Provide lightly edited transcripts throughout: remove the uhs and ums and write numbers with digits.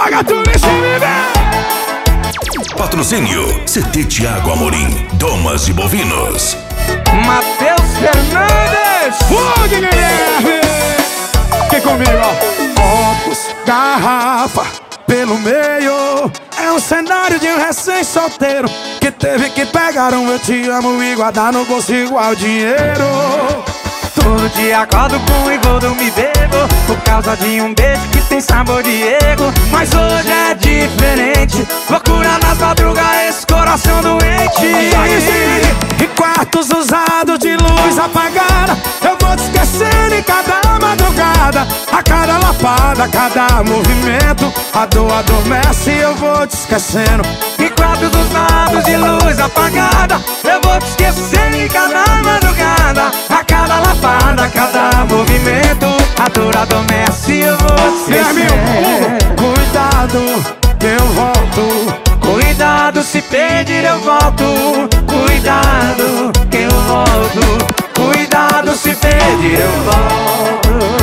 Joga tudo em cima, vem! Patrocínio CT Thiago Amorim, Domas e Bovinos. Matheus Fernandes! Fogo, Guilherme! Aqui comigo, ó. Copos, garrafa, pelo meio. É um cenário de um recém-solteiro que teve que pegar um eu te amo e guardar no bolso igual dinheiro. Todo dia acordo com e vou dormir bebo por causa de um beijo que tem sabor de ego. Mas hoje é diferente, loucura nas madrugas, esse coração doente. Em quartos usados de luz apagada, eu vou te esquecendo em cada madrugada. A cada lapada, a cada movimento, a dor adormece e eu vou te esquecendo. Em quartos usados de luz apagada, eu vou te esquecendo em cada madrugada. A cada lapada, a cada movimento, a dor adormece e eu vou te esquecendo. Cuidado, eu volto. Cuidado, se pedir eu volto. Cuidado, que eu volto. Cuidado, se pedir eu volto.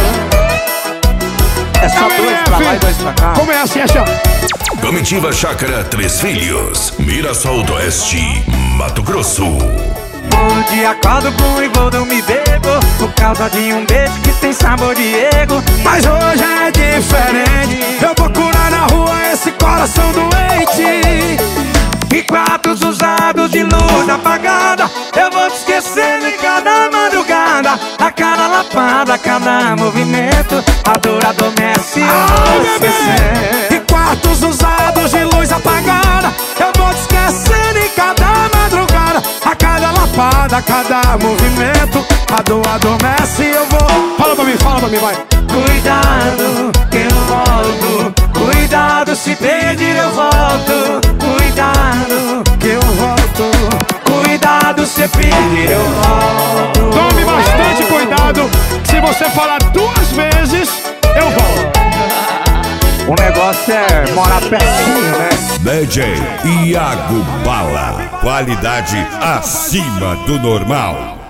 É só dois pra lá e dois pra cá. Como é assim, achou? Comitiva Chácara Três Filhos, Mirassol do Oeste, Mato Grosso. Todo dia acordo com e vou dormir bebo por causa de um beijo que tem sabor de ego. Mas hoje é diferente, eu vou curar na rua esse coração doente. Em quartos usados de luz apagada, eu vou te esquecendo em cada madrugada. A cada lapada, a cada movimento, a dor adormece e eu vou te esquecendo. Em quartos usados de luz apagada, eu vou te esquecendo em cada madrugada. A cada lapada, a cada movimento, a dor adormece e eu vou. Fala pra mim, vai. Cuidado, que eu volto. Cuidado, se pedir eu volto. Cuidado, que eu volto. Cuidado, se pedir eu volto. Tome bastante cuidado. Se você falar 2 vezes, eu volto. O negócio é morar pertinho, né? DJ Iago Bala, qualidade acima do normal.